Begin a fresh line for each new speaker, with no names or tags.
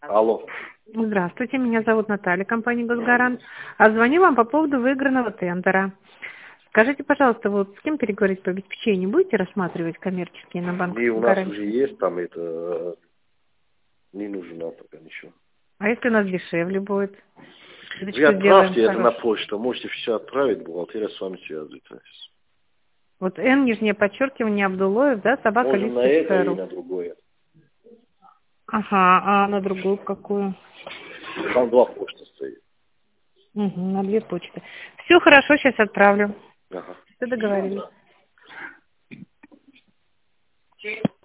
Алло.
Здравствуйте, меня зовут Наталья, компания «Госгарант». А звоню вам по поводу выигранного тендера. Скажите, пожалуйста, вот с кем переговорить по обеспечению? Будете рассматривать коммерческие на банковской
И у нас
гарантии?
уже есть там это, не нужно пока ничего.
А если у нас дешевле будет?
Вы
Сделаем
отправьте это на
хорошее.
почту, можете все отправить, бухгалтерия с вами связывается.
Вот Н, нижнее подчеркивание, Абдулоев, да, собака
Можно на это и
лист.ру.
на другое.
Ага, а на другую какую?
Там два почты стоит.
Угу, на 2 почты. Все хорошо, сейчас отправлю.
Ага.
Все договорились.